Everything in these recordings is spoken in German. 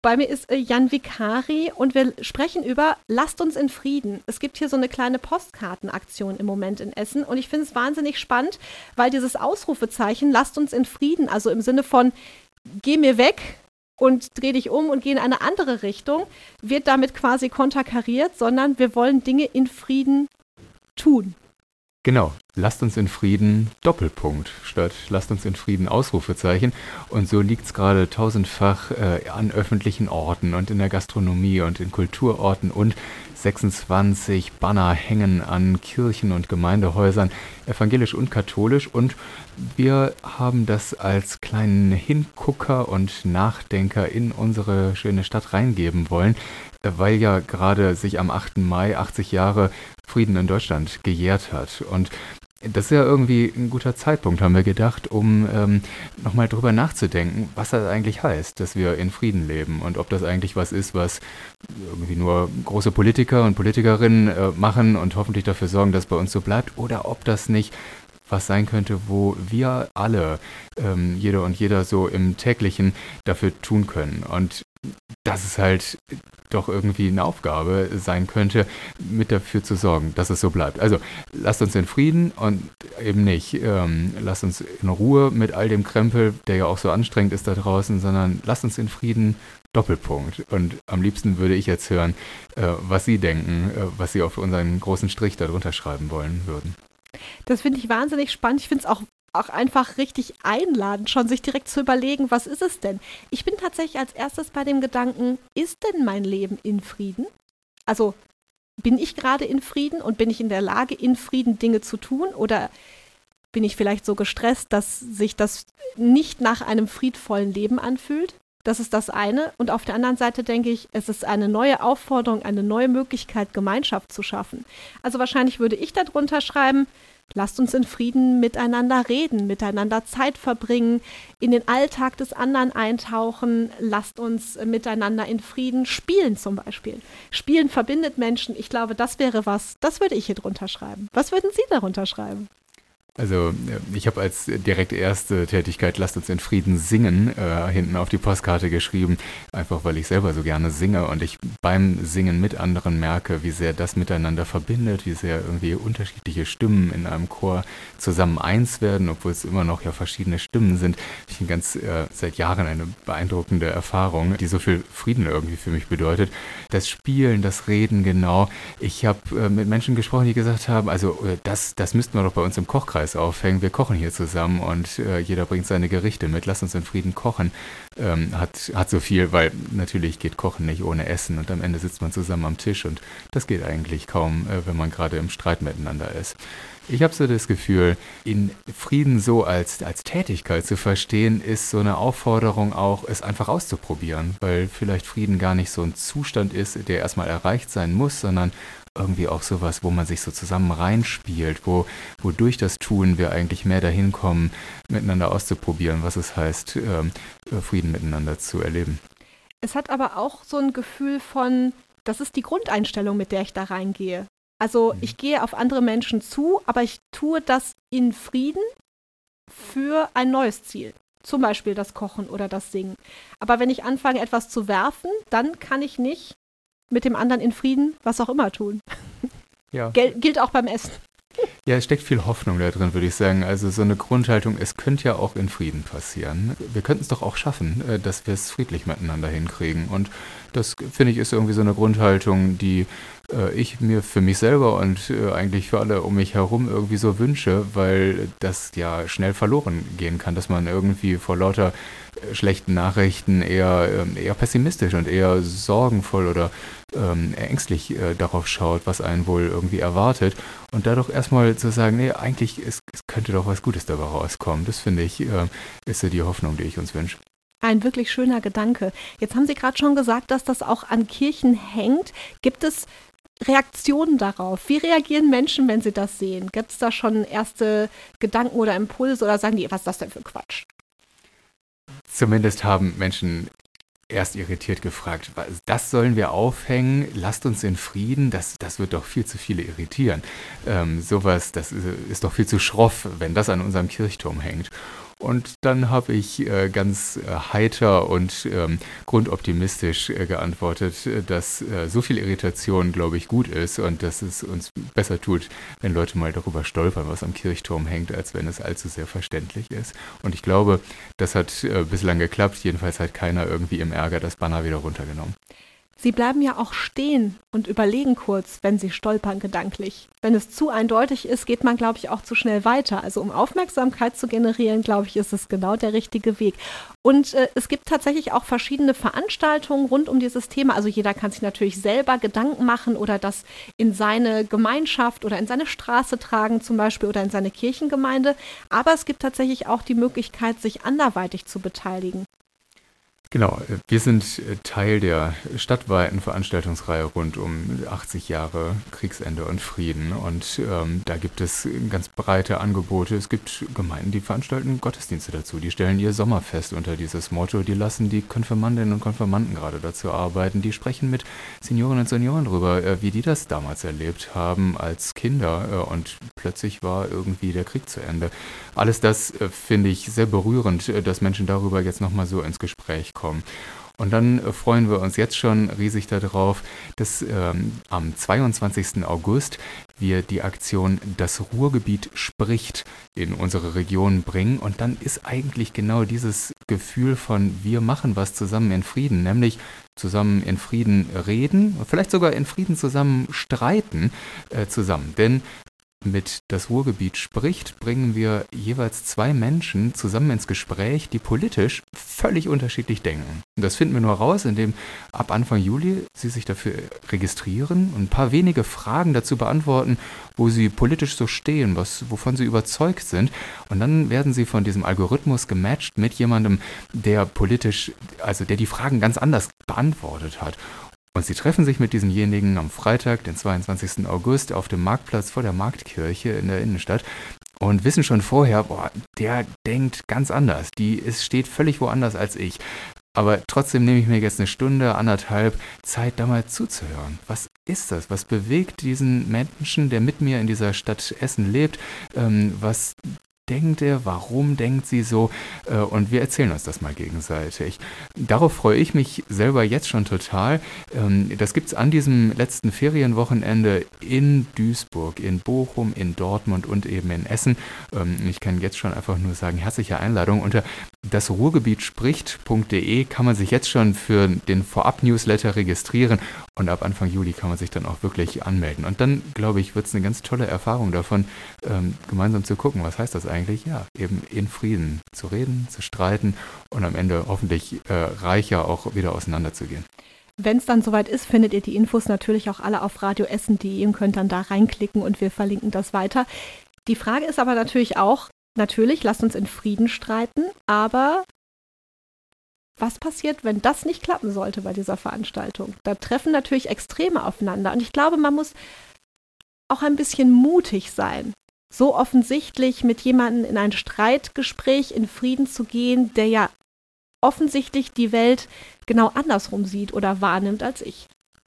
Bei mir ist Jan Vicari und wir sprechen über Lasst uns in Frieden. Es gibt hier so eine kleine Postkartenaktion im Moment in Essen und ich finde es wahnsinnig spannend, weil dieses Ausrufezeichen Lasst uns in Frieden, also im Sinne von geh mir weg und dreh dich um und geh in eine andere Richtung, wird damit quasi konterkariert, sondern wir wollen Dinge in Frieden tun. Genau, lasst uns in Frieden, Doppelpunkt, statt lasst uns in Frieden, Ausrufezeichen. Und so liegt es gerade tausendfach an öffentlichen Orten und in der Gastronomie und in Kulturorten und 26 Banner hängen an Kirchen und Gemeindehäusern, evangelisch und katholisch. Und wir haben das als kleinen Hingucker und Nachdenker in unsere schöne Stadt reingeben wollen, weil ja gerade sich am 8. Mai 80 Jahre Frieden in Deutschland gejährt hat. Und das ist ja irgendwie ein guter Zeitpunkt, haben wir gedacht, um nochmal drüber nachzudenken, was das eigentlich heißt, dass wir in Frieden leben und ob das eigentlich was ist, was irgendwie nur große Politiker und Politikerinnen machen und hoffentlich dafür sorgen, dass es bei uns so bleibt, oder ob das nicht was sein könnte, wo wir alle, jeder und jeder so im Täglichen dafür tun können. Und dass es halt doch irgendwie eine Aufgabe sein könnte, mit dafür zu sorgen, dass es so bleibt. Also lasst uns in Frieden und eben nicht, lasst uns in Ruhe mit all dem Krempel, der ja auch so anstrengend ist da draußen, sondern lasst uns in Frieden, Doppelpunkt. Und am liebsten würde ich jetzt hören, was Sie denken, was Sie auf unseren großen Strich darunter schreiben wollen würden. Das finde ich wahnsinnig spannend. Ich finde es auch einfach richtig einladend, schon sich direkt zu überlegen, was ist es denn? Ich bin tatsächlich als erstes bei dem Gedanken, ist denn mein Leben in Frieden? Also bin ich gerade in Frieden und bin ich in der Lage, in Frieden Dinge zu tun? Oder bin ich vielleicht so gestresst, dass sich das nicht nach einem friedvollen Leben anfühlt? Das ist das eine. Und auf der anderen Seite denke ich, es ist eine neue Aufforderung, eine neue Möglichkeit, Gemeinschaft zu schaffen. Also wahrscheinlich würde ich darunter schreiben, lasst uns in Frieden miteinander reden, miteinander Zeit verbringen, in den Alltag des anderen eintauchen, lasst uns miteinander in Frieden spielen zum Beispiel. Spielen verbindet Menschen. Ich glaube, das wäre was, das würde ich hier drunter schreiben. Was würden Sie darunter schreiben? Also ich habe als direkt erste Tätigkeit Lasst uns in Frieden singen hinten auf die Postkarte geschrieben, einfach weil ich selber so gerne singe und ich beim Singen mit anderen merke, wie sehr das miteinander verbindet, wie sehr irgendwie unterschiedliche Stimmen in einem Chor zusammen eins werden, obwohl es immer noch ja verschiedene Stimmen sind. Ich finde ganz seit Jahren eine beeindruckende Erfahrung, die so viel Frieden irgendwie für mich bedeutet. Das Spielen, das Reden genau. Ich habe mit Menschen gesprochen, die gesagt haben, also das müssten wir doch bei uns im Kochkreis aufhängen. Wir kochen hier zusammen und jeder bringt seine Gerichte mit. Lass uns in Frieden kochen. Hat so viel, weil natürlich geht Kochen nicht ohne Essen und am Ende sitzt man zusammen am Tisch und das geht eigentlich kaum, wenn man gerade im Streit miteinander ist. Ich habe so das Gefühl, in Frieden so als Tätigkeit zu verstehen, ist so eine Aufforderung auch, es einfach auszuprobieren, weil vielleicht Frieden gar nicht so ein Zustand ist, der erstmal erreicht sein muss, sondern irgendwie auch sowas, wo man sich so zusammen reinspielt, wo durch das Tun wir eigentlich mehr dahin kommen, miteinander auszuprobieren, was es heißt, Frieden miteinander zu erleben. Es hat aber auch so ein Gefühl von, das ist die Grundeinstellung, mit der ich da reingehe. Also ich gehe auf andere Menschen zu, aber ich tue das in Frieden für ein neues Ziel. Zum Beispiel das Kochen oder das Singen. Aber wenn ich anfange, etwas zu werfen, dann kann ich nicht mit dem anderen in Frieden was auch immer tun. Ja. Gilt auch beim Essen. Ja, es steckt viel Hoffnung da drin, würde ich sagen. Also so eine Grundhaltung, es könnte ja auch in Frieden passieren. Wir könnten es doch auch schaffen, dass wir es friedlich miteinander hinkriegen. Und das, finde ich, ist irgendwie so eine Grundhaltung, die ich mir für mich selber und eigentlich für alle um mich herum irgendwie so wünsche, weil das ja schnell verloren gehen kann, dass man irgendwie vor lauter schlechten Nachrichten eher pessimistisch und eher sorgenvoll oder ängstlich darauf schaut, was einen wohl irgendwie erwartet. Und dadurch erstmal zu sagen, nee, eigentlich es könnte doch was Gutes dabei rauskommen. Das finde ich, ist so die Hoffnung, die ich uns wünsche. Ein wirklich schöner Gedanke. Jetzt haben Sie gerade schon gesagt, dass das auch an Kirchen hängt. Gibt es Reaktionen darauf? Wie reagieren Menschen, wenn sie das sehen? Gibt es da schon erste Gedanken oder Impulse oder sagen die, was ist das denn für Quatsch? Zumindest haben Menschen erst irritiert gefragt, das sollen wir aufhängen, lasst uns in Frieden, das wird doch viel zu viele irritieren. Sowas, das ist doch viel zu schroff, wenn das an unserem Kirchturm hängt. Und dann habe ich ganz heiter und grundoptimistisch geantwortet, dass so viel Irritation, glaube ich, gut ist und dass es uns besser tut, wenn Leute mal darüber stolpern, was am Kirchturm hängt, als wenn es allzu sehr verständlich ist. Und ich glaube, das hat bislang geklappt. Jedenfalls hat keiner irgendwie im Ärger das Banner wieder runtergenommen. Sie bleiben ja auch stehen und überlegen kurz, wenn Sie stolpern gedanklich. Wenn es zu eindeutig ist, geht man, glaube ich, auch zu schnell weiter. Also um Aufmerksamkeit zu generieren, glaube ich, ist es genau der richtige Weg. Und es gibt tatsächlich auch verschiedene Veranstaltungen rund um dieses Thema. Also jeder kann sich natürlich selber Gedanken machen oder das in seine Gemeinschaft oder in seine Straße tragen zum Beispiel oder in seine Kirchengemeinde. Aber es gibt tatsächlich auch die Möglichkeit, sich anderweitig zu beteiligen. Genau, wir sind Teil der stadtweiten Veranstaltungsreihe rund um 80 Jahre Kriegsende und Frieden und da gibt es ganz breite Angebote. Es gibt Gemeinden, die veranstalten Gottesdienste dazu, die stellen ihr Sommerfest unter dieses Motto, die lassen die Konfirmandinnen und Konfirmanden gerade dazu arbeiten, die sprechen mit Seniorinnen und Senioren drüber, wie die das damals erlebt haben als Kinder und plötzlich war irgendwie der Krieg zu Ende. Alles das finde ich sehr berührend, dass Menschen darüber jetzt nochmal so ins Gespräch kommen. Und dann freuen wir uns jetzt schon riesig darauf, dass am 22. August wir die Aktion Das Ruhrgebiet spricht in unsere Region bringen. Und dann ist eigentlich genau dieses Gefühl von wir machen was zusammen in Frieden, nämlich zusammen in Frieden reden, vielleicht sogar in Frieden zusammen streiten zusammen. Denn mit Das Ruhrgebiet spricht, bringen wir jeweils 2 Menschen zusammen ins Gespräch, die politisch völlig unterschiedlich denken. Und das finden wir nur raus, indem ab Anfang Juli Sie sich dafür registrieren und ein paar wenige Fragen dazu beantworten, wo Sie politisch so stehen, wovon Sie überzeugt sind. Und dann werden Sie von diesem Algorithmus gematcht mit jemandem, der politisch, also der die Fragen ganz anders beantwortet hat. Und sie treffen sich mit diesemjenigen am Freitag, den 22. August, auf dem Marktplatz vor der Marktkirche in der Innenstadt und wissen schon vorher, der denkt ganz anders, steht völlig woanders als ich. Aber trotzdem nehme ich mir jetzt eine Stunde, 1,5 Zeit, da mal zuzuhören. Was ist das? Was bewegt diesen Menschen, der mit mir in dieser Stadt Essen lebt? Was denkt er? Warum denkt sie so? Und wir erzählen uns das mal gegenseitig. Darauf freue ich mich selber jetzt schon total. Das gibt es an diesem letzten Ferienwochenende in Duisburg, in Bochum, in Dortmund und eben in Essen. Ich kann jetzt schon einfach nur sagen, herzliche Einladung. Unter dasruhrgebietspricht.de kann man sich jetzt schon für den Vorab-Newsletter registrieren und ab Anfang Juli kann man sich dann auch wirklich anmelden. Und dann, glaube ich, wird es eine ganz tolle Erfahrung davon, gemeinsam zu gucken, was heißt das eigentlich? Ja, eben in Frieden zu reden, zu streiten und am Ende hoffentlich reicher auch wieder auseinanderzugehen. Wenn es dann soweit ist, findet ihr die Infos natürlich auch alle auf radioessen.de und könnt dann da reinklicken und wir verlinken das weiter. Die Frage ist aber natürlich auch, lasst uns in Frieden streiten, aber was passiert, wenn das nicht klappen sollte bei dieser Veranstaltung? Da treffen natürlich Extreme aufeinander und ich glaube, man muss auch ein bisschen mutig sein, so offensichtlich mit jemandem in ein Streitgespräch in Frieden zu gehen, der ja offensichtlich die Welt genau andersrum sieht oder wahrnimmt als ich.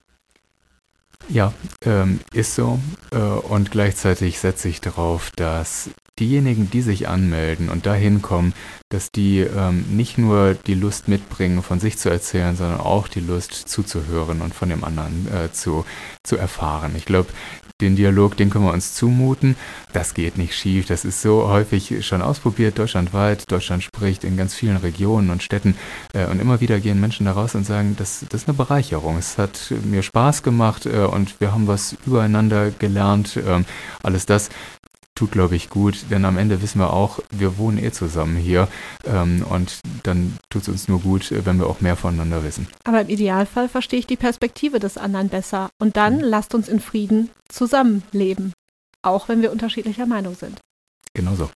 Ja, ist so. Und gleichzeitig setze ich darauf, dass diejenigen, die sich anmelden und dahin kommen, dass die nicht nur die Lust mitbringen, von sich zu erzählen, sondern auch die Lust zuzuhören und von dem anderen zu erfahren. Ich glaube, den Dialog, den können wir uns zumuten. Das geht nicht schief. Das ist so häufig schon ausprobiert, deutschlandweit. Deutschland spricht in ganz vielen Regionen und Städten. Und immer wieder gehen Menschen da raus und sagen, das ist eine Bereicherung. Es hat mir Spaß gemacht und wir haben was übereinander gelernt. Alles das tut, glaube ich, gut, denn am Ende wissen wir auch, wir wohnen zusammen hier und dann tut es uns nur gut, wenn wir auch mehr voneinander wissen. Aber im Idealfall verstehe ich die Perspektive des anderen besser und dann lasst uns in Frieden zusammenleben, auch wenn wir unterschiedlicher Meinung sind. Genau so.